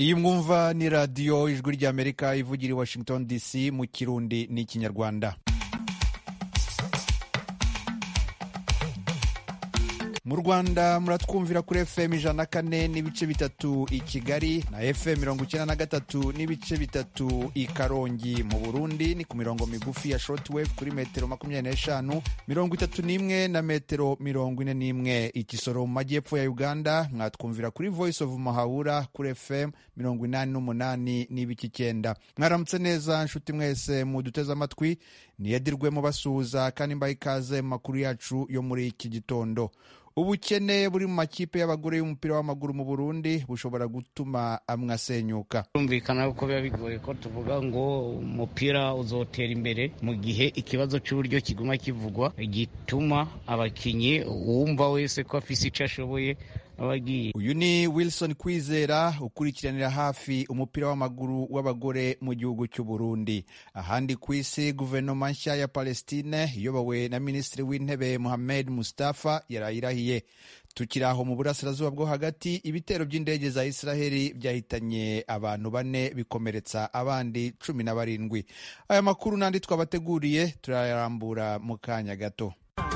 iyi mwumva ni radiyo ijwi ry'Amerika ivugira i Washington DC mu Kirundi n'Ikinyarwanda. Mu Rwanda muratwumvira kuri FM 104 n'ibice bitatu i Kigali na FM 93 n'ibice bitatu i Karongi. Mu Burundi ni ku mirongo migufi ya shortwave kuri metero 25, 31 na metero 41. Ikisoro mu majyepfo ya Uganda mwatwumvira kuri Voice of Mahawura kuri FM 88 n'ibice 9. Mwaramutse neza nshuti mwese muduteze amatwi, niyedirwe mu basuhuza kandi mbaye ikaze mu makuru yacu yo muri iki gitondo. Ubukene buri mu makipe y'abagore y'umupira w'amaguru mu Burundi bushobora gutuma amwe asenyuka. Urumvikana ko biba bigoye ko tuvuga ngo umupira uzotera imbere mu gihe ikibazo cy'uburyo kiguma kivugwa gituma abakinyi wumva wese ko afise icyo ashoboye abagiye. Uyu ni Wilson Kwizera ukurikiranira hafi umupira w'amaguru w'abagore mu gihugu cy'u Burundi. Ahandi ku isi, guverinoma nshya ya Palestine iyobowe na Minisitiri w'Intebe Mohamed Mustafa yarayirahiye. Tukiri aho mu burasirazuba bwo hagati, ibitero by'indege za Israheli byahitanye abantu 4 bikomeretsa abandi 17. Aya makuru n'andi twabateguriye turayarambura mu kanya gato.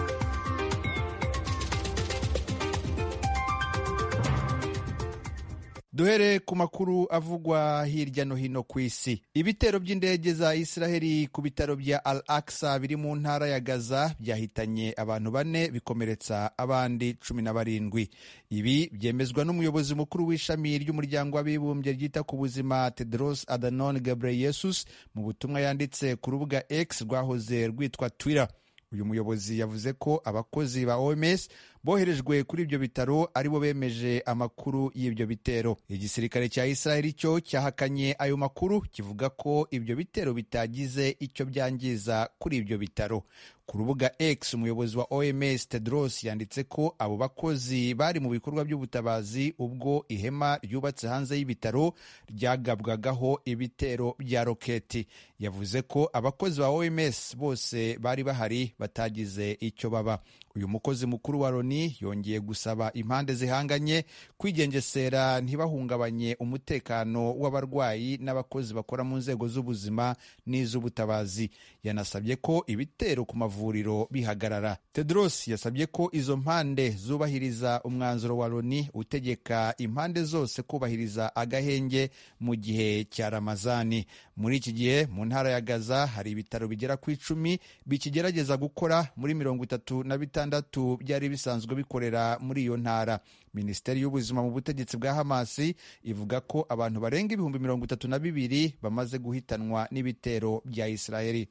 Duhere ku makuru avugwa hirya no hino ku isi. Ibitero by'indege za Israheli ku bitaro bya Al-Aqsa biri mu ntara ya Gaza byahitanye abantu 4 bikomeretsa abandi 17. Ibi byemezwa n'umuyobozi mukuru w'ishami ry'umuryango w'abibumbye ryita ku buzima Tedros Adhanom Ghebreyesus mu butumwa yanditse ku rubuga X rwahoze rwitwa Twitter. Uyu muyobozi yavuze ko abakozi ba OMS boherejwe kuri ibyo bitaro aribo bemeje amakuru y'ibyo bitero. Igisirikare cya Israel cyo cyahakanye ayo makuru kivuga ko ibyo bitero bitagize icyo byangiza kuri ibyo bitaro. Ku rubuga X, umuyobozi wa OMS Tedros yanditse ko abo bakozi bari mu bikorwa by'ubutabazi ubwo ihema ryubatse hanze y'ibitaro ryagabwagaho ibitero bya roketi. Yavuze ko abakozi ba OMS bose bari bahari batagize icyo baba. Uyu mukozi mukuru wa Loni yongeye gusaba impande zihanganye kwigengesera ntibahungabanye umutekano w'abarwayi n'abakozi bakora mu nzego z'ubuzima n'iz'ubutabazi. Yanasabye ko ibitero ku mavuriro bihagarara. Tedros yasabye ko izo mpande zubahiriza umwanzuro wa Loni utegeka impande zose kubahiriza agahenge mu gihe cya Ramazani. Muri iki gihe mu ntara ya Gaza hari ibitaro bigera ku 10 bikigerageza gukora muri 36 byari bisanzwe bikorera muri iyo ntara. Minisiteri y'ubuzima mu butegetsi bwa Hamasi ivuga ko abantu barenga 32,000 bamaze guhitanwa n'ibitero bya Israeli.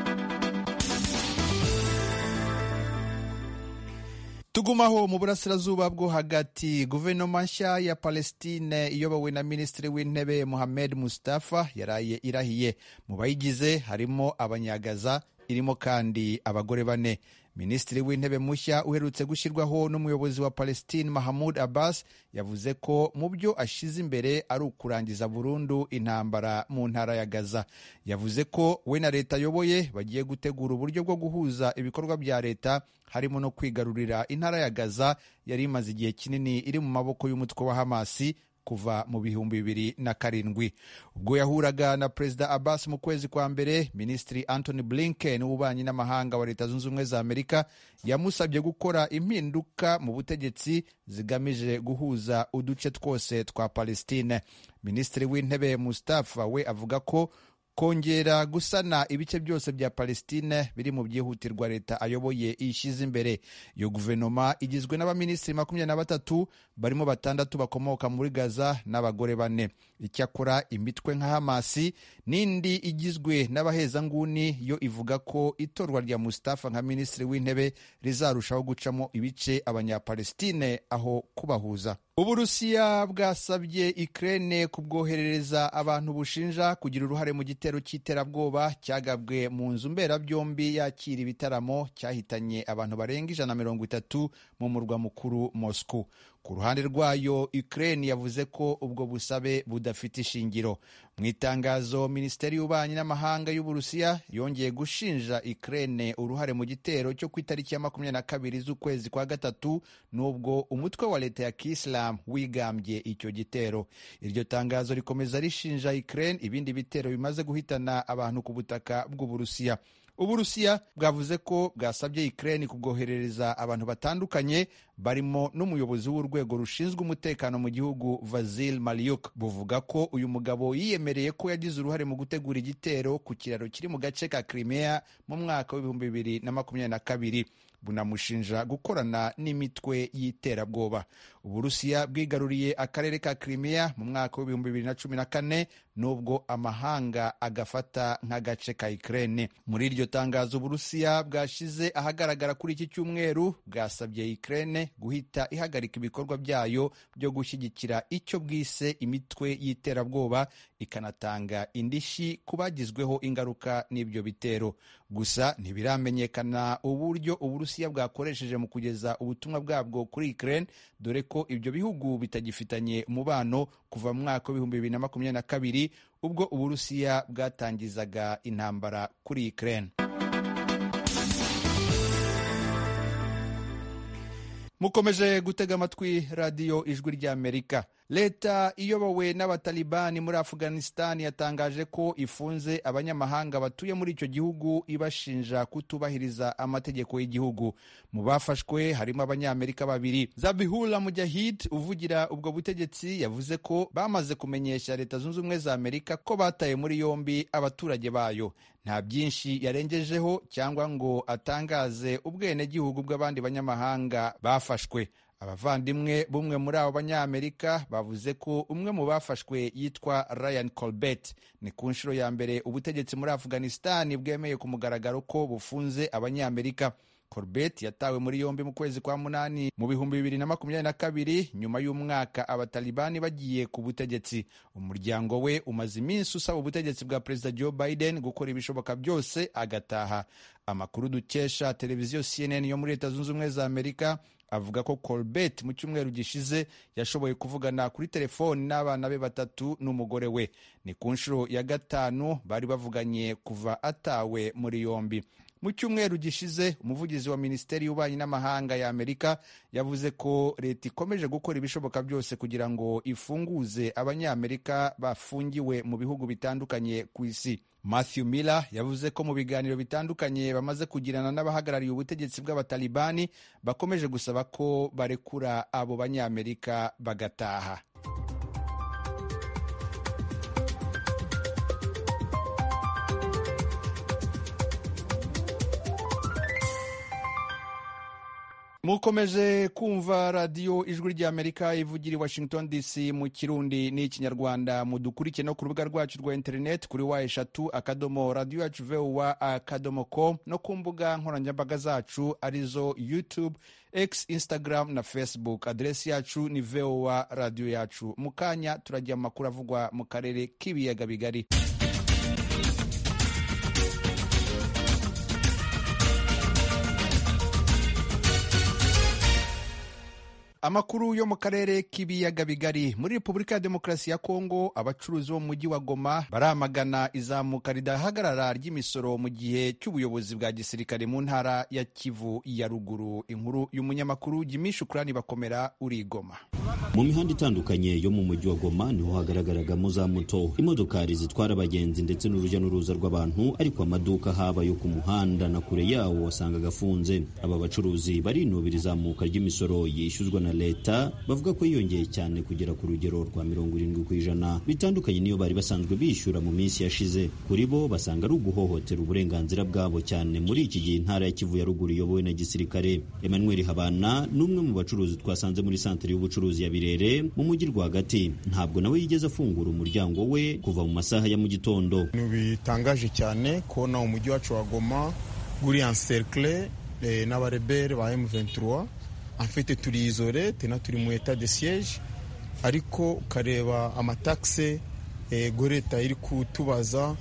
Tugumaho mu burasirazuba bwo hagati, guverinoma nshya ya Palestine iyobowe na Minisitiri w'Intebe Mohamed Mustafa yaraye irahiye. Mu bayigize harimo abanyagaza, irimo kandi abagore 4. Minisitiri w'Intebe mushya uherutse gushyirwaho n'umuyobozi wa Palestine Mahmoud Abbas yavuze ko mu byo ashize imbere ari ukurangiza burundu intambara mu ntara ya Gaza. Yavuze ko we na leta ayoboye bagiye gutegura uburyo bwo guhuza ibikorwa bya leta, harimo no kwigarurira intara ya Gaza yari imaze igihe kinini iri mu maboko y'umutwe wa Hamasi kuva mu 2007. Ubwo yahuraga na Perezida Abbas mu kwezi kwa mbere, Minisitiri Anthony Blinken w'ububanyi n'amahanga wa Leta Zunze Ubumwe za Amerika yamusabye gukora impinduka mu butegetsi zigamije guhuza uduce twose twa Palestine. Minisitiri w'Intebe Mustafa we avuga ko kongera gusana ibice byose bya Palestine biri mu byihutirwa leta ayoboye ishize imbere. Iyo guverinoma igizwe n'abaminisitiri 23 barimo 6 bakomoka muri Gaza n'abagore 4. Icyakora imitwe nka Hamasi n'indi igizwe n'abahezanguni yo ivuga ko itorwa rya Mustafa nka minisitiri w'intebe rizarushaho gucamo ibice abanyapalestine aho kubahuza. Uburusiya bwasabye Ukraine kubwoherereza abantu bushinja kugira uruhare mu gitero cy'iterabwoba cyagabwe mu nzu mberabyombi yakira ibitaramo cyahitanye abantu barenga 130 mu murwa mukuru Moscow. Ku ruhande rwayo Ukraine yavuze ko ubwo busabe budafite ishingiro. Mu itangazo, Minisiteri y'Ububanyi n'Amahanga y'Uburusiya yongeye gushinja Ukraine uruhare mu gitero cyo ku itariki ya 22 z'ukwezi kwa gatatu, nubwo umutwe wa leta ya Kiyisilamu wigambye icyo gitero. Iryo tangazo rikomeza rishinja Ukraine ibindi bitero bimaze guhitana abantu ku butaka bw'Uburusiya. Uburusiya bwavuze ko bwasabye Ukraine kubwoherereza abantu batandukanye barimo n'umuyobozi w'urwego rushinzwe umutekano mu gihugu Vasil Malyuk. Buvuga ko uyu mugabo yiyemereye ko yagize uruhare mu gutegura igitero ku kiraro kiri mu gace ka Crimea mu mwaka w'2022. Bunamushinja gukorana n'imitwe y'iterabwoba. Uburusiya bwigaruriye akarere ka Crimea mu mwaka w'2014 nubwo amahanga agafata nk'agace ka Ukraine. Muri iryo tangazo Uburusiya bwashize ahagaragara kuri iki cyumweru bwasabye Ukraine guhita ihagarika ibikorwa byayo byo gushyigikira icyo bwise imitwe y'iterabwoba, ikanatanga indishyi ku bagizweho ingaruka n'ibyo bitero. Gusa ntibiramenyekana uburyo Uburusiya bwakoresheje mu kugeza ubutumwa bwabwo kuri Ukraine, dore ko ibyo bihugu bitagifitanye umubano kuva mu mwaka w'2022 ubwo Uburusiya bwatangizaga intambara kuri Ukraine. Mukomeje gutega amatwi radiyo Ijwi ry'Amerika. Leta iyobowe n'abatalibani muri Afghanistan yatangaje ko ifunze abanyamahanga batuye muri icyo gihugu ibashinja kutubahiriza amategeko y'igihugu. Mu bafashwe harimo Abanyamerika babiri. Zabihullah Mujahid uvugira ubwo butegetsi yavuze ko bamaze kumenyesha Leta Zunze Ubumwe za Amerika ko bataye muri yombi abaturage bayo. Nta byinshi yarengejeho cyangwa ngo atangaze ubwenegihugu bw'abandi banyamahanga bafashwe. Abavandimwe bumwe muri abo Banyamerika bavuze ko umwe mu bafashwe yitwa Ryan Colbert. Ni ku nshuro ya mbere ubutegetsi muri Afghanistan bwemeye ku mugaragaro ko bufunze Abanyamerika. Colbert yatawe muri yombi mu kwezi kwa munani mu 2022 nyuma y'umwaka abatalibani bagiye ku butegetsi. Umuryango we umaze iminsi usaba ubutegetsi bwa Perezida Joe Biden gukora ibishoboka byose agataha. Amakuru dukesha televiziyo CNN yo muri Leta Zunze Ubumwe za Amerika avuga ko Colbert mu cyumweru gishize yashoboye kuvugana kuri telefoni n'abana be batatu n'umugore we. Ni ku nshuro ya gatanu bari bavuganye kuva atawe muri yombi. Mu cyumweru gishize umuvugizi wa Minisiteri y'Ububanyi n'Amahanga ya Amerika yavuze ko leta ikomeje gukora ibishoboka byose kugira ngo ifunguze Abanyamerika bafungiwe mu bihugu bitandukanye ku isi. Matthew Miller yavuze ko mu biganiro bitandukanye bamaze kugirana n'abahagarariye ubutegetsi bw'abatalibani bakomeje gusaba ko barekura abo Banyamerika bagataha. Mukomeje kumva radiyo Ijwi ry'Amerika ivugira i Washington DC mu Kirundi n'Ikinyarwanda. Mudukurike no ku rubuga rwacu rwa internet kuri wa3.radio@voa.com no ku mbuga nkoranyambaga zacu arizo YouTube, X, Instagram na Facebook. Adresi yacu ni VOA radio yacu. Mukanya turajya amakuru avugwa mu karere k'ibiyaga bigari. Amakuru yo mu karere k'ibiyaga bigari. Muri Repubulika ya Demokarasi ya Kongo, abacuruzi bo mu mujyi wa Goma baramagana izamuka ridahagarara ry'imisoro mu gihe cy'ubuyobozi bwa gisirikare mu ntara ya Kivu ya ruguru. Inkuru y'umunyamakuru Jimmy Shukrani Bakomera uri Goma. Mu mihanda itandukanye yo mu mujyi wa Goma niho hagaragaragamo za moto, imodokari zitwara abagenzi ndetse n'urujya n'uruza rw'abantu, ariko amaduka haba yo ku muhanda na kure yawo wasangaga afunze. Aba bacuruzi barinubira izamuka ry'imisoro yishyuzwa na leta, bavuga ko yiyongeye cyane kugera ku rugero rwa 70%, bitandukanye niyo bari basanzwe bishyura mu minsi yashize. Kuri bo basanga ari uguhohotera uburenganzira bwabo cyane muri iki gihe intara ya Kivu ya ruguru iyobowe na gisirikare. Emmanuel Habana n'umwe mu bacuruzi twasanze muri santere y'ubucuruzi ya Birere mu mujyi rwagati, ntabwo nawe yigeze afungura umuryango we kuva mu masaha ya mu gitondo. Bitangaje cyane kubona umujyi wacu wa Goma guri encercle n'abarebere ba M23. En fait turi isole tena turi mu état de siège, ariko kareba amataxe goreta iri kutubaza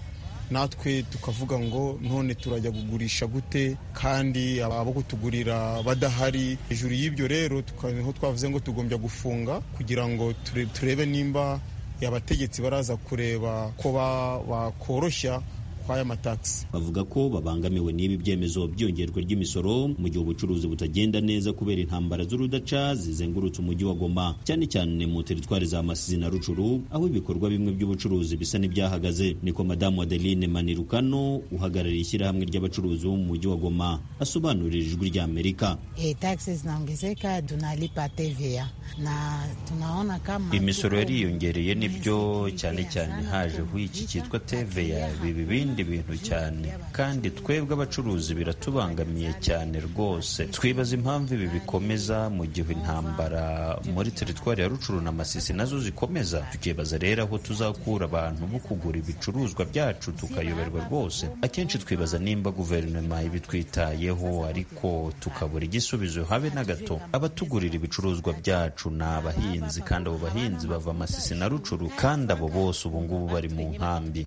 natwe tukavuga ngo none turajya kugurisha gute kandi abo kutugurira badahari. Hejuru y'ibyo rero niho twavuze ngo tugombya gufunga kugira ngo turebe nimba abategetsi baraza kureba ko bakoroshya kwaya mataxi. Bavuga ko babangamiwe n'ibi byemezo byongerwa ry'imisoro mu gihe ubucuruzi butagenda neza kubera intambara z'urudaca zizengurutse umujyi wa Goma, cyane cyane mu teritwari za Masisi na Rucuru, aho ibikorwa bimwe by'ubucuruzi bisa n'ibyahagaze. Niko Madamu Adeline Manirukano uhagarariye ishyirahamwe ry'abacuruzi bo mu mujyi wa Goma asobanurira Ijwi ry'Amerika. Taxes zinaongezeka, tunalipa TVA na tunaona kama imisoro yariyongereye, nibyo cyane cyane hajeho iki cyitwa TVA, ibindi bintu cyane, kandi twebwe abacuruzi biratubangamiye cyane rwose. Twibaza impamvu ibi bikomeza mu gihe intambara muri teritwari ya Rucuru na Masisi nazo zikomeza. Tukibaza rero aho tuzakura abantu bo kugura ibicuruzwa byacu, tukayoberwa rwose. Akenshi twibaza nimba guverinoma ibitwitayeho, ariko tukabura igisubizo habe na gato. Abatugurira ibicuruzwa byacu ni abahinzi, kandi abo bahinzi bava Masisi na Rucuru, kandi abo bose ubu ngubu bari mu nkambi.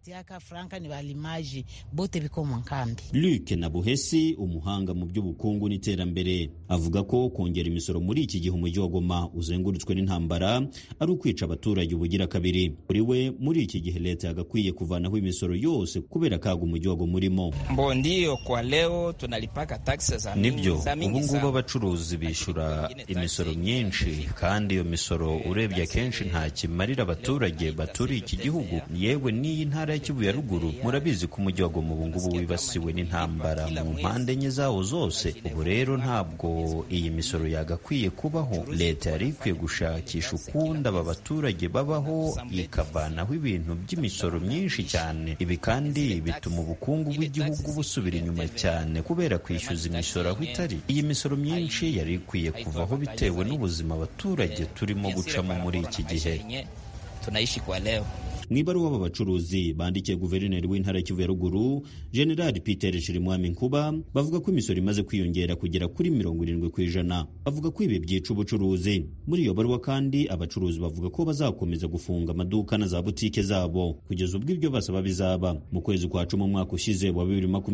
Luke Nabuhesi, umuhanga mu by'ubukungu n'iterambere, avuga ko kongera imisoro muri iki gihe umujyi wa Goma uzengurutswe n'intambara ari ukwica abaturage ubugira kabiri. Kuri we, muri iki gihe leta yagakwiye kuvanaho imisoro yose kubera kaga umujyi wa Goma urimo. Ndio kwa leo tunalipaka taxes za nibyo ubu ngubu abacuruzi bishyura imisoro myinshi, kandi iyo misoro urebye akenshi nta kimarira abaturage baturiye iki gihugu. Yewe n'iyi ntara ya Kivu ya Ruguru, murabizi ko umujyi wa Goma ubu ngubu wibasiwe n'intambara mu mpande enye zawo zose. Ubu rero ntabwo iyi misoro yagakwiye kubaho. Leta yari ikwiye gushakisha ukundi aba baturage babaho, ikavanaho ibintu by'imisoro myinshi cyane. Ibi kandi bituma ubukungu bw'igihugu busubira inyuma cyane kubera kwishyuza imisoro aho itari. Iyi misoro myinshi yari ikwiye kuvaho bitewe n'ubuzima abaturage turimo gucamo muri iki gihe tunaishi kwa leo. Mw'ibaruwa aba bacuruzi bandikiye guverineri w'intara Kivu ya Ruguru, General Peter Chirimwami Nkuba, bavuga ko imisoro imaze kwiyongera kugera kuri 70%. Bavuga ko ibi byica ubucuruzi. Muri iyo baruwa kandi abacuruzi bavuga ko bazakomeza gufunga amaduka na za butike zabo kugeza ubwo ibyo basaba bizaba. Mu kwezi kwa 10 umwaka ushize wa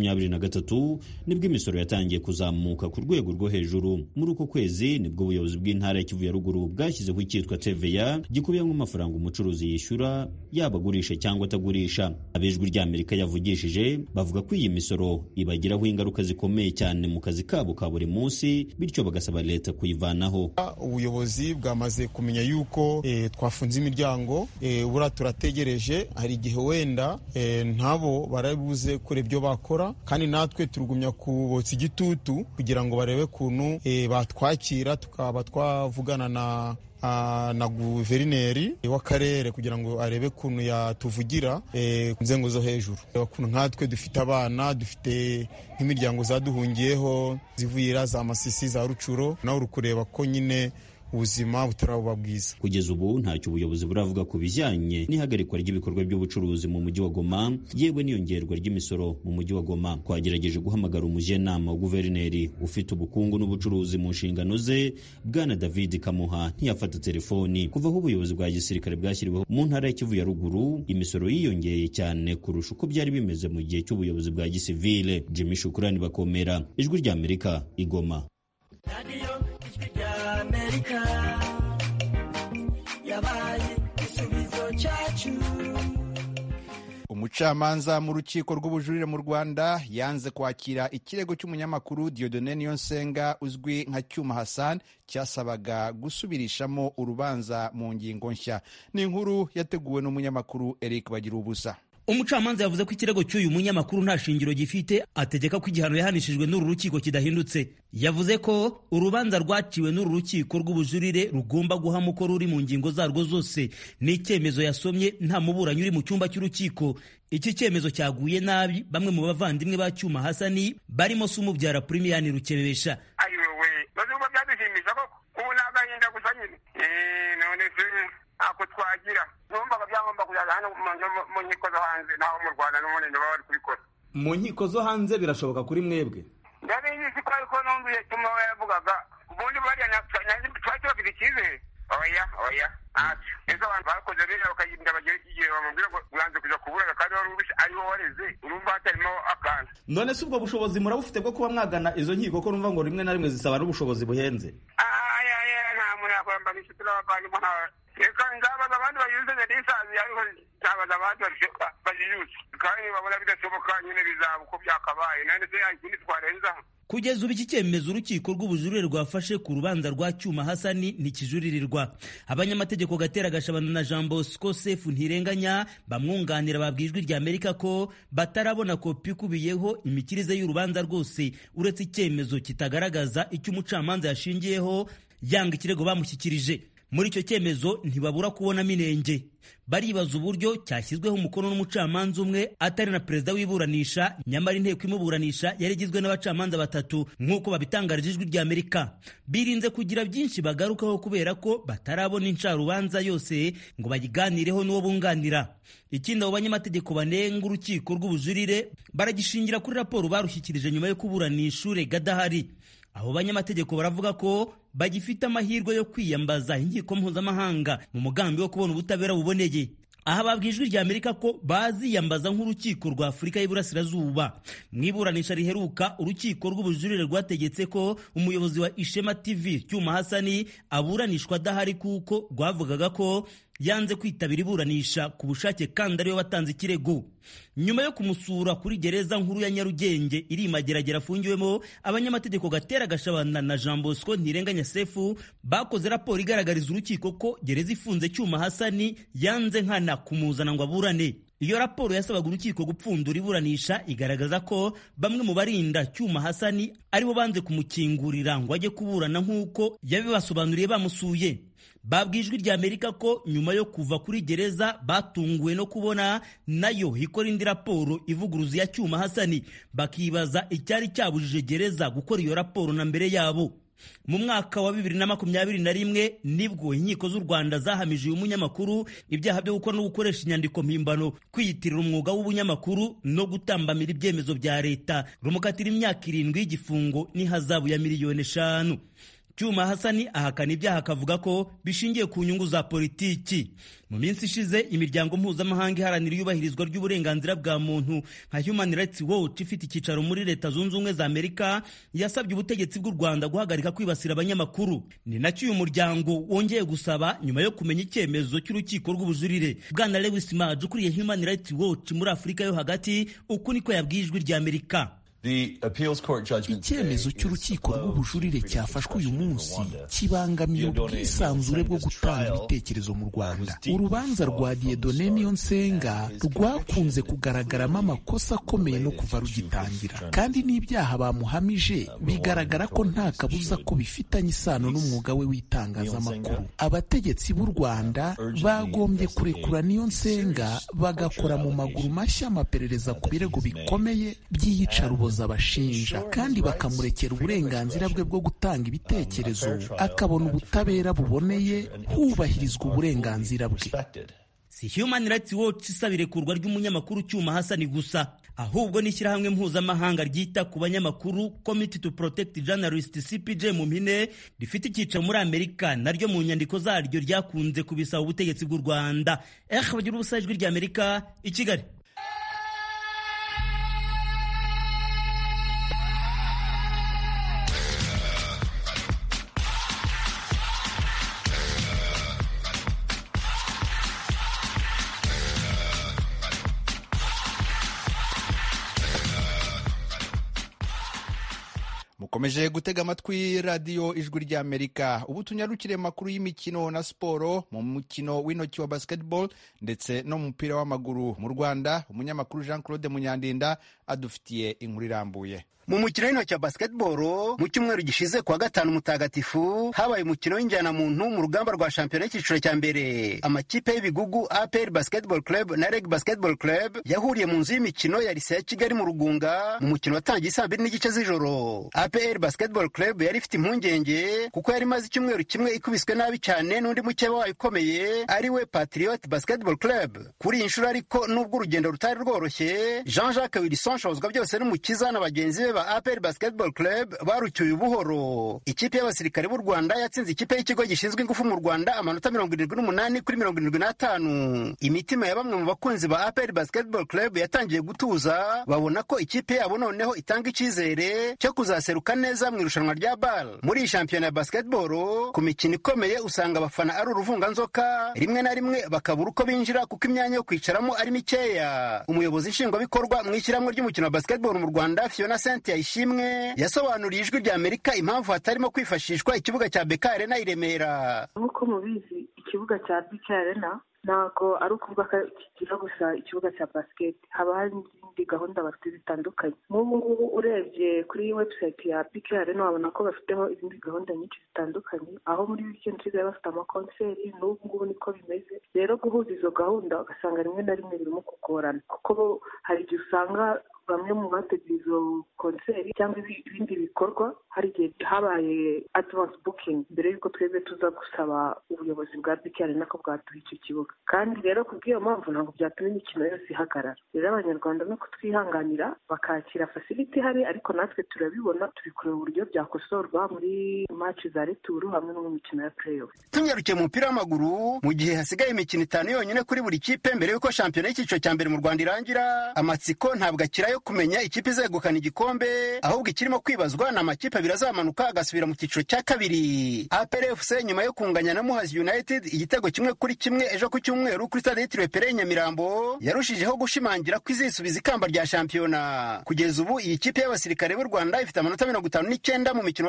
2023 nibwo imisoro yatangiye kuzamuka ku rwego rwo hejuru. Muri uko kwezi nibwo ubuyobozi bw'intara ya Kivu ya Ruguru bwashyizeho icyitwa TVA gikubiyemo amafaranga umucuruzi yishyura yabagurisha cyangwa atagurisha. Ab'Ijwi ry'Amerika yavugishije bavuga ko iyi misoro ibagiraho ingaruka zikomeye cyane mu kazi kabo ka buri munsi, bityo bagasaba leta kuyivanaho. Ubuyobozi bwamaze kumenya yuko twafunze imiryango, bura turategereje, hari igihe wenda ntabo barabuze kure ibyo bakora, kandi natwe turugumya kubotsa igitutu kugira ngo barebe kuntu batwakira, tukaba twavugana na guverineri w'akarere kugira ngo arebe kuntu yatuvugira nzengo zo hejuru. Kuntu nkatwe dufite abana, dufite nk'imiryango zaduhungiyeho zivuyira za Masisi, za Rucuro, nawe urukureba ko nyine ubuzima butarabuba bwiza. Kugeza ubu ntacyo ubuyobozi buravuga ku bijyanye n'ihagarikwa ry'ibikorwa by'ubucuruzi mu mujyi wa Goma, yewe n'iyongerwa ry'imisoro mu mujyi wa Goma. Twagerageje guhamagara umujyanama wa guverineri ufite ubukungu n'ubucuruzi mu nshingano ze, Bwana David Kamuha, ntiyafata telefoni. Kuva aho ubuyobozi bwa gisirikare bwashyiriweho mu ntara ya Kivu ya Ruguru, imisoro yiyongeye cyane kurusha uko byari bimeze mu gihe cy'ubuyobozi bwa gisivile. Jimmy Shukrani Bakomera, Ijwi ry'Amerika, Igoma. Amerika yabaye isubizo cyacu. Umucamanza mu rukiko rw'ubujurire mu Rwanda yanze kwakira ikirego cy'umunyamakuru Dieudonne Niyonsenga uzwi nka Cyuma Hassan cyasabaga gusubirishamo urubanza mu ngingo nshya. Ni inkuru yateguwe n'umunyamakuru Eric Bagirubusa. Umucamanza yavuze ko ikirego cy'uyu munyamakuru nta shingiro gifite, ategeka ko igihano yahanishijwe n'uru rukiko kidahindutse. Yavuze ko urubanza rwaciwe n'uru rukiko rw'ubujurire rugomba guhama uko ruri mu ngingo zarwo zose. Ni icyemezo yasomye nta muburanyi uri mu cyumba cy'urukiko. Iki cyemezo cyaguye nabi bamwe mu bavandimwe ba Cyuma Hassan barimo se umubyara Premian Rukebesha. Ayowe bazuba byabishimisha koko ubu nagahinda gusa nyine none se ako twagira numvaga byagomba kujya hano mu nkiko zo hanze naho mu Rwanda n'umunene baba bari kubikora mu nkiko zo hanze. Birashoboka kuri mwebwe? ndabizi ko ariko numviye Cyuma yavugaga ubundi bariya twari bafite icyizere oya ntacyo ese abantu bakoze biriya bakayirinda bagera igihe bamubwira ngo uranze kuja kuburana kandi wari ubishe ariho wareze urumva hatarimo akantu. None se ubwo bushobozi murabufite bwo kuba mwagana izo nkiko ko numva ngo rimwe na rimwe zisaba n'ubushobozi buhenze? Nta muntu yakwamba n'inshuti n'abavandimwe ntawe. Reka nzabaza abandi bayuzanye n'isazi ariko nzabaza abandi bayiyuze kandi babona bidashoboka nyine bizaba uko byakabaye none se ikindi twarenzaho. Kugeza ubu iki cyemezo urukiko rw'ubujurire rwafashe ku rubanza rwa Cyuma Hasani ntikijuririrwa. Abanyamategeko Gatera Gashabana na Jean Bosco Sefu Ntirenganya bamwunganira babwiye Ijwi rya Amerika ko batarabona kopi ikubiyeho imikirize y'urubanza rwose uretse icyemezo kitagaragaza icyo umucamanza yashingiyeho yanga ikirego bamushyikirije. Muri icyo cyemezo ntibabura kubonamo inenge. Baribaza uburyo cyashyizweho umukono n'umucamanza umwe atari na perezida w'iburanisha, nyamara inteko imuburanisha yari igizwe n'abacamanza batatu nk'uko babitangarije Ijwi rya Amerika. Birinze kugira byinshi bagarukaho kubera ko batarabona incarubanza yose ngo bayiganireho n'uwo bunganira. Ikindi abo banyamategeko banenga urukiko rw'ubujurire baragishingira kuri raporo barushyikirije nyuma yo kuburanisha urega adahari. Abo banyamategeko baravuga ko bagifite amahirwe yo kwiyambaza inkiko mpuzamahanga mu mugambi wo kubona ubutabera buboneye. Aha babwiye Ijwi rya Amerika ko baziyambaza nk'urukiko rwa Afurika y'Iburasirazuba. Mu iburanisha riheruka urukiko rw'ubujurire rwategetse ko umuyobozi wa Ishema TV Cyuma Hasani aburanishwa adahari kuko rwavugaga ko yanze kwitabira iburanisha ku bushake kandi ariwe watanze ikirego. Nyuma yo kumusura kuri gereza nkuru ya Nyarugenge iri Mageragere afungiwemo, abanyamategeko Gatera Gashabana na Jean Bosco Ntirenganya Sefu bakoze raporo igaragariza urukiko ko gereza ifunze Cyuma Hasani yanze nkana kumuzana ngo aburane. Iyo raporo yasabaga urukiko gupfundura iburanisha igaragaza ko bamwe mu barinda Cyuma Hasani aribo banze kumukingurira ngo ajye kuburana nk'uko yabibasobanuriye bamusuye. Babwiye Ijwi rya Amerika ko nyuma yo kuva kuri gereza batunguwe no kubona nayo ikora indi raporo ivuguruza ya Cyuma Hasani, bakibaza icyari cyabujije gereza gukora iyo raporo na mbere yabo. Mu mwaka wa 2021 nibwo inkiko z'u Rwanda zahamije uyu munyamakuru ibyaha byo gukora no gukoresha inyandiko mpimbano, kwiyitirira umwuga w'ubunyamakuru no gutambamira ibyemezo bya leta, rumukatira imyaka 7 y'igifungo n'ihazabu ya miliyoni 5. Cyuma Hasani ahakana ibyaha akavuga ko bishingiye ku nyungu za politiki. Mu minsi ishize imiryango mpuzamahanga iharanira iyubahirizwa ry'uburenganzira bwa muntu nka Human Rights Watch ifite icyicaro muri Leta Zunze Ubumwe za Amerika yasabye ubutegetsi bw'u Rwanda guhagarika kwibasira abanyamakuru. Ni nacyo uyu muryango wongeye gusaba nyuma yo kumenya icyemezo cy'urukiko rw'ubujurire. Bwana Lewis Maj ukuriye Human Rights Watch muri Afurika yo hagati uku niko yabwiye Ijwi rya Amerika. Icyemezo cy'urukiko rw'ubujurire cyafashwe uyu munsi kibangamiye ubwisanzure bwo gutanga ibitekerezo mu Rwanda. Urubanza rwa Dieudonné Niyonsenga rwakunze kugaragaramo amakosa akomeye no kuva rugitangira, kandi n'ibyaha bamuhamije bigaragara ko nta kabuza ko bifitanye isano n'umwuga we w'itangazamakuru. Abategetsi b'u Rwanda bagombye kurekura Niyonsenga bagakora mu maguru mashya amaperereza ku birego bikomeye by'iyicarubozo abashinja, kandi bakamurekera uburenganzira bwe bwo gutanga ibitekerezo akabona ubutabera buboneye hubahirizwa uburenganzira bwe. Si Human Rights Watch isaba irekurwa ry'umunyamakuru Cyuma Hasani gusa, ahubwo n'ishyirahamwe mpuzamahanga ryita ku banyamakuru Committee to Protect Journalists CPJ mu mpine rifite icyicaro muri Amerika, naryo mu nyandiko zaryo ryakunze kubisaba ubutegetsi bw'u Rwanda. Bagira ubusa Ijwi rya Amerika i Kigali. Mukomeje gutega amatwi radiyo Ijwi rya Amerika. Ubu tunyarukire makuru y'imikino na siporo. Mu mukino w'intoki wa basketball ndetse no mu mupira w'amaguru mu Rwanda, umunyamakuru Jean Claude Munyandinda adufitiye inkuru irambuye. Mu mukino w'intoki wa basketball mu cyumweru gishize kwa gatanu mutagatifu habaye umukino w'injyana muntu mu rugamba rwa shampiyona y'icyiciro cya mbere. Amakipe y'ibigugu APR Basketball Club na Reg Basketball Club yahuriye mu nzu y'imikino ya Lycée ya Kigali mu Rugunga mu mukino watangiye saa 2 n'igice z'ijoro. APR Basketball Club yari ifite impungenge kuko yari imaze icyumweru kimwe ikubiswe nabi cyane n'undi mukeba wayo ukomeye ari we Patriot Basketball Club. Kuri iyi nshuro ariko nubwo urugendo rutari rworoshye, Jean-Jacques Wilson Shozwa byose n'umukiza na bagenzi be ba APR Basketball Club barucyuye ubuhoro. Ikipe y'abasirikare b'u Rwanda yatsinze ikipe y'ikigo gishinzwe ingufu mu Rwanda amanota 78 kuri 75. Imitima ya bamwe mu bakunzi ba APR Basketball Club yatangiye gutuza, babona ko ikipe yabo noneho itanga icyizere cyo kuzaseruka neza mu irushanwa rya BAL. Muri iyi shampiyona ya basketball ku mikino ikomeye usanga abafana ari uruvunganzoka, rimwe na rimwe bakabura uko binjira kuko imyanya yo kwicaramo ari mikeya. Umuyobozi nshingwabikorwa mu ishyirahamwe ry'umukino wa basketball mu Rwanda Fiona Cynthia Ishimwe yasobanuriye Ijwi rya Amerika impamvu hatarimo kwifashishwa ikibuga cya BK Arena i Remera. Nk'uko mubizi ikibuga cya BK Arena ntabwo ari ukuvuga ko kigira gusa ikibuga cya basket, haba hari n'izindi gahunda bafite zitandukanye. Nk'ubu ngubu urebye kuri website ya BK Arena wabona ko bafiteho izindi gahunda nyinshi zitandukanye, aho muri weekend nsigaye bafite amakonseri, n'ubu ngubu niko bimeze. Rero guhuza izo gahunda ugasanga rimwe na rimwe birimo kugorana, kuko hari igihe usanga bamwe mu bateguye izo konseri cyangwa ibindi bikorwa hari igihe habaye advance booking mbere y'uko twebwe tuza gusaba ubuyobozi bwa BK Arena ko bwaduha icyo kibuga. Kandi rero kubw'iyo mpamvu ntabwo byatuma imikino yose ihagarara. Rero abanyarwanda no kutwihanganira bakakira facility hari, ariko natwe turabibona, turi kureba uburyo byakosorwa muri match za retour hamwe no mu mikino ya playoff. Tunyarukiye mu mupira w'amaguru, mu gihe hasigaye imikino 5 yonyine kuri buri kipe mbere y'uko shampiyona y'icyiciro cya mbere mu Rwanda irangira, amatsiko ntabwo akira yo kumenya ikipe izegukana igikombe, ahubwo ikirimo kwibazwa na amakipe abiri azamanuka agasubira mu cyiciro cya kabiri. APR FC nyuma yo kunganya na Muhazi United igitego 1-1 ejo ku cyumweru kuri stade yitiriwe Pere Nyamirambo, yarushijeho gushimangira ko izisubiza ikamba rya shampiyona. Kugeza ubu iyi kipe y'abasirikare b'u Rwanda ifite amanota 59 mu mikino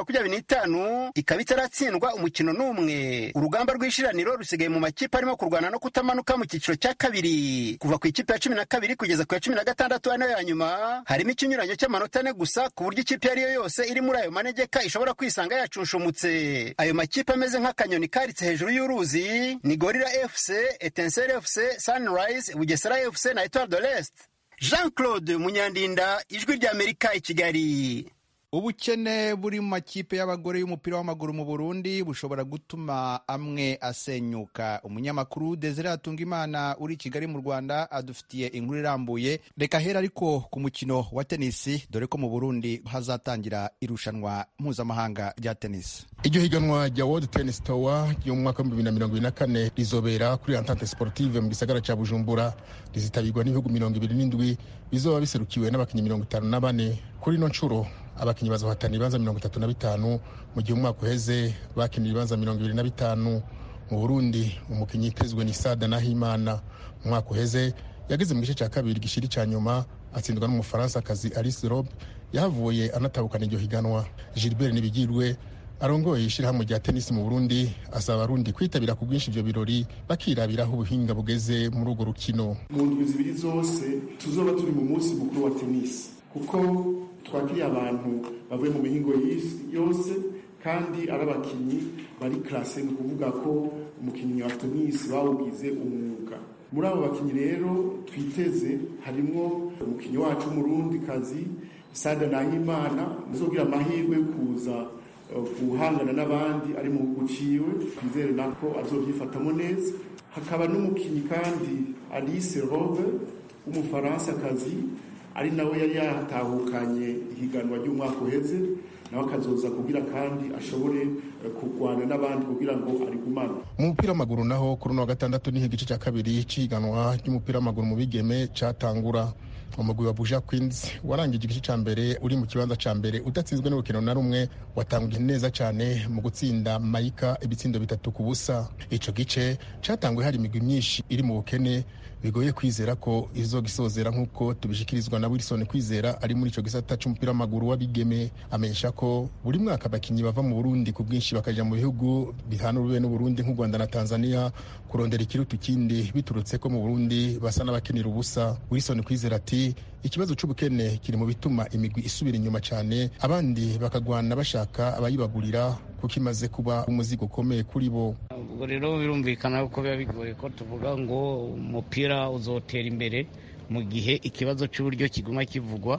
25, ikaba itaratsindwa umukino n'umwe. Urugamba rw'ishiraniro rusigaye mu makipe arimo kurwana no kutamanuka mu cyiciro cya kabiri. Kuva ku ikipe ya 12 kugeza ku ya 16 ano ya nyuma harimo ikinyuranyo cy'amanota 4 gusa, ku buryo ikipe yariyo yose iri muri ayo manegeka ishobora kwisanga yacunshumutse. Ayo makipe ameze nk'akanyoni karitse hejuru y'uruzi ni Gorilla FC, Etincelle FC, Sunrise, Bugesera FC na Etoile de l'Est. Jean-Claude Munyandinda, Ijwi rya Amerika i Kigali. Ubukene buri mu makipe y'abagore y'umupira w'amaguru mu Burundi bushobora gutuma amwe asenyuka. Umunyamakuru Desire Atungimana uri Kigali mu Rwanda adufitiye inkuru irambuye. Reka hera ariko ku mukino wa tenisi, dore ko mu Burundi hazatangira irushanwa mpuzamahanga rya tenisi. Iryo higanwa rya World Tennis Tour yo mu mwaka wa 2024 rizobera kuri Entente Sportive mu gisagara cya Bujumbura, rizitabirwa n'ibihugu 27 bizoba biserukiwe n'abakinnyi 54. Kuri no ncuro abakinnyi bazohatana ibibanza 35, mu gihe umwaka uheze bakinira ibibanza 25. Mu Burundi umukinnyi yitezwe ni Sada Nahimana. Umwaka uheze yageze mu gice cya kabiri gishiri cya nyuma atsindwa n'umufaransa kazi Alice Rob, yahavuye anatabukana iryo higanwa. Gilbert Nibigirwe arongoye ishyirahamwe rya tenisi mu Burundi asaba abarundi kwitabira ku bwinshi ibyo birori bakirabiraho ubuhinga bugeze muri urwo rukino. Mu ndwi zibiri zose tuzoba turi mu munsi mukuru wa tenisi, kuko twakiriye abantu bavuye mu mihingo yose kandi ari abakinnyi bari classe, ni kuvuga ko umukinnyi wa tenisi bawugize umwuga. Muri abo bakinnyi rero twiteze harimo umukinnyi wacu w'umurundi kazi Sada Nahimana, uzogira amahirwe yo kuza guhangana n'abandi ari mu guciwe, twizere nako azovyifatamo neza. Hakaba n'umukinnyi kandi Alice Robe w'umufaransa kazi, ari nawe yari yatahukanye ihiganwa ry'umwaka uheze, nawe akazoza kugira kandi ashobore kurwana n'abandi kugira ngo arigumane. Mu mupira w'amaguru naho kuri wa gatandatu niho igice cya kabiri cy'ihiganwa ry'umupira w'amaguru mu bigeme cyatangura. Umugwi wa Buja Queens warangije igice cya mbere uri mu kibanza cya mbere udatsinzwe n'urukino na rumwe, watanguye neza cyane mu gutsinda Maika ibitsindo 3-0. Ico gice cyatanguye hari imigwi myinshi iri mu bukene, bigoye kwizera ko izogisozera nk'uko tubishikirizwa na Wilson Kwizera ari muri ico gisata cy'umupira w'amaguru w'abigeme. Amenyesha ko buri mwaka abakinyi bava mu Burundi ku bwinshi bakaja mu bihugu bihana urube n'u Burundi nk'u Rwanda na Tanzania kurondera ikirutu kindi, biturutse ko mu Burundi basa n'abakinira ubusa. Wilson Kwizera ati ikibazo cy'ubukene kiri mu bituma imigwi isubira inyuma cyane, abandi bakagwana bashaka abayibagurira kuko imaze kuba umuzigo ukomeye kuri bo. Ubwo rero birumvikana ko biba bigoye ko tuvuga ngo umupira uzotera imbere mu gihe ikibazo cy'uburyo kiguma kivugwa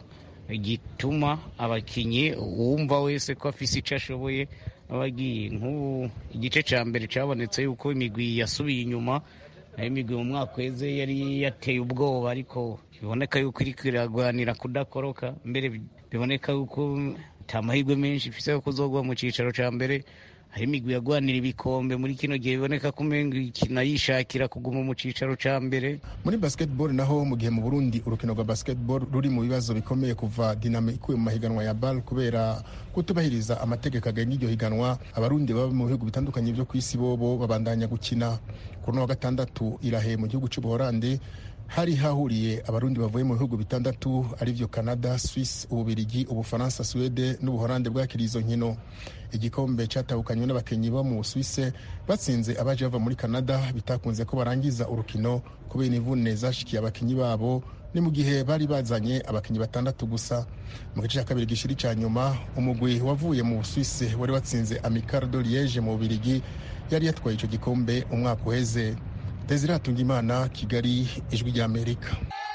gituma abakinyi uwumva wese ko afise ico ashoboye abagiye. Nk'ubu igice ca mbere cabonetse yuko imigwi yasubiye inyuma, nayo imigwi mu mwaka weze yari yateye ubwoba, ariko biboneka yuko iriko iragwanira kudakoroka, mbere biboneka yuko ata mahirwe menshi ifise yo kuzogwa mu cicaro ca mbere. Hari imigwi yagwanira ibikombe muri kino gihe biboneka ko umenga ikina yishakira kuguma mu cicaro ca mbere. Muri basketball naho, mu gihe mu Burundi urukino rwa basketball ruri mu bibazo bikomeye kuva Dinamo ikuye mu mahiganwa ya BAL kubera kutubahiriza amategeko agenga iryo higanwa, abarundi baba mu bihugu bitandukanye byo kw'isi bobo babandanya gukina. Kuri wa gatandatu Irahe mu gihugu c'Ubuholandi hari hahuriye abarundi bavuye mu bihugu bitandatu arivyo Canada, Swiss, Ububirigi, Ubufaransa, Swede n'Ubuholandi bwakiriye izo nkino. Igikombe catahukanywe n'abakenyi bo mu Suisse batsinze abaje bava muri Canada, bitakunze ko barangiza urukino kubera imvune zashikiye abakenyi babo, ni mu gihe bari bazanye abakenyi batandatu gusa. Mu gice cya kabiri gishiri ca nyuma, umugwi wavuye mu Suisse wari watsinze Amical de Liège mu Ubirigi yari yatwaye ico gikombe umwaka uheze. Desire Hatungimana, Kigali, Ijwi ry'Amerika.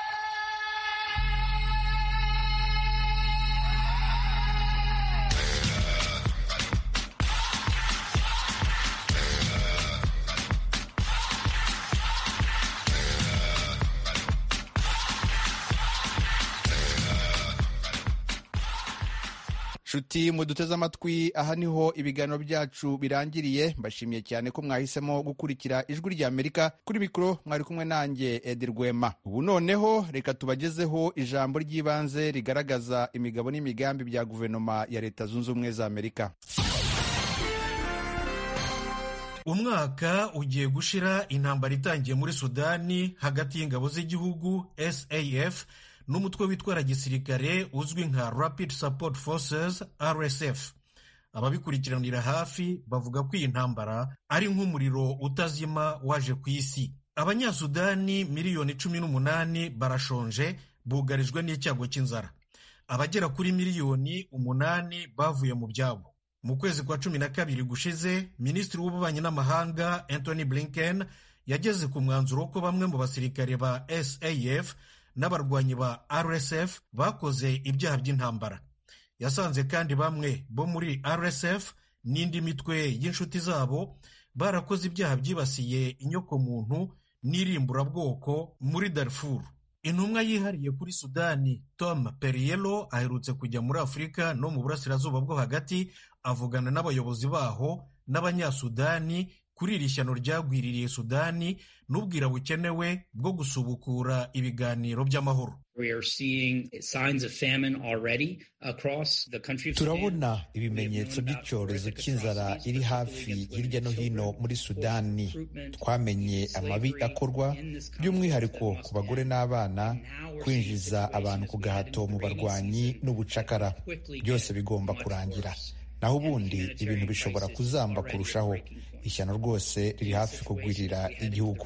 Shuti muduteze amatwi, aha niho ibiganiro byacu birangiriye. Mbashimiye cyane ko mwahisemo gukurikira Ijwi ry'Amerika. Kuri mikoro mwari kumwe nanjye Edi Rwema. Ubu noneho reka tubagezeho ijambo ry'ibanze rigaragaza imigabo n'imigambi bya guverinoma ya Leta Zunze Ubumwe za Amerika. Umwaka ugiye gushira intambara itangiye muri Sudani hagati y'ingabo z'igihugu SAF n'umutwe witwara gisirikare uzwi nka Rapid Support Forces RSF. Ababikurikiranira hafi bavuga ko iyi ntambara ari nk'umuriro utazima waje ku isi. Abanyasudani miliyoni 18 barashonje, bugarijwe n'icyago cy'inzara. Abagera kuri miliyoni 8 bavuye mu byabo. Mu kwezi kwa 12 gushize, Minisitiri w'Ububanyi n'Amahanga Anthony Blinken yageze ku mwanzuro ko bamwe mu basirikare ba SAF n'abarwanyi ba RSF bakoze ibyaha by'intambara. Yasanze kandi bamwe bo muri RSF n'indi mitwe y'inshuti zabo barakoze ibyaha byibasiye inyokomuntu n'irimburabwoko muri Darfur. Intumwa yihariye kuri Sudani Tom Perriello aherutse kujya muri Afurika no mu burasirazuba bwo hagati, avugana n'abayobozi baho n'abanyasudani kuri iri shyano ryagwiririye Sudani n'ubwira bukenewe bwo gusubukura ibiganiro by'amahoro. Turabona ibimenyetso by'icyorezo cy'inzara iri hafi hirya no hino muri Sudani. Twamenye amabi akorwa by'umwihariko ku bagore n'abana, kwinjiza abantu ku gahato mu barwanyi n'ubucakara. Byose bigomba kurangira, naho ubundi ibintu bishobora kuzamba kurushaho. Ishyano rwose riri hafi kugwirira igihugu.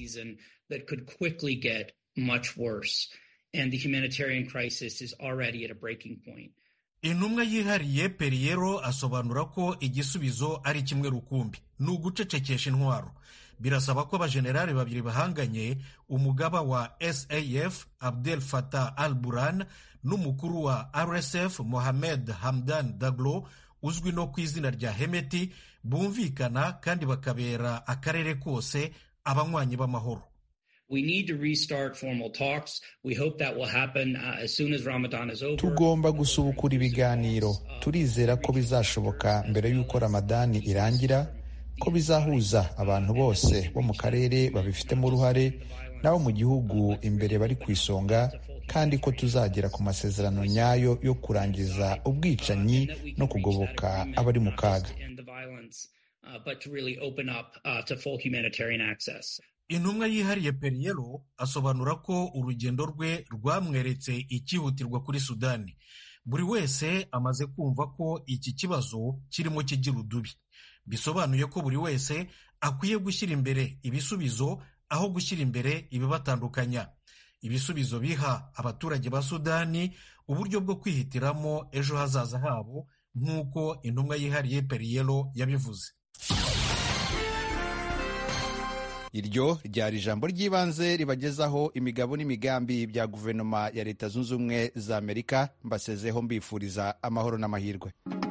Intumwa yihariye Perriello asobanura ko igisubizo ari kimwe rukumbi, ni ugucecekesha intwaro. Birasaba ko abajenerali babiri bahanganye, umugaba wa SAF Abdel Fattah al-Burhan n'umukuru wa RSF Mohamed Hamdan Daglo uzwi no ku izina rya Hemeti, bumvikana kandi bakabera akarere kose abanywanyi b'amahoro. Tugomba gusubukura ibiganiro. Turizera ko bizashoboka mbere y'uko Ramadani irangira, ko bizahuza abantu bose bo mu karere babifitemo uruhare n'abo mu gihugu imbere bari ku isonga, kandi ko tuzagera ku masezerano nyayo yo kurangiza ubwicanyi no kugoboka abari mu kaga. Intumwa yihariye Perriello asobanura ko urugendo rwe rwamweretse icyihutirwa kuri Sudani. Buri wese amaze kumva ko iki kibazo kirimo kigira udubi. Bisobanuye ko buri wese akwiye gushyira imbere ibisubizo aho gushyira imbere ibibatandukanya. Ibisubizo biha abaturage ba Sudani uburyo bwo kwihitiramo ejo hazaza habo, nk'uko intumwa yihariye Perriello yabivuze. iryo ryari ijambo ry'ibanze ribagezaho imigabo n'imigambi bya guverinoma ya Leta Zunze Ubumwe za Amerika. Mbasezeho mbifuriza amahoro n'amahirwe.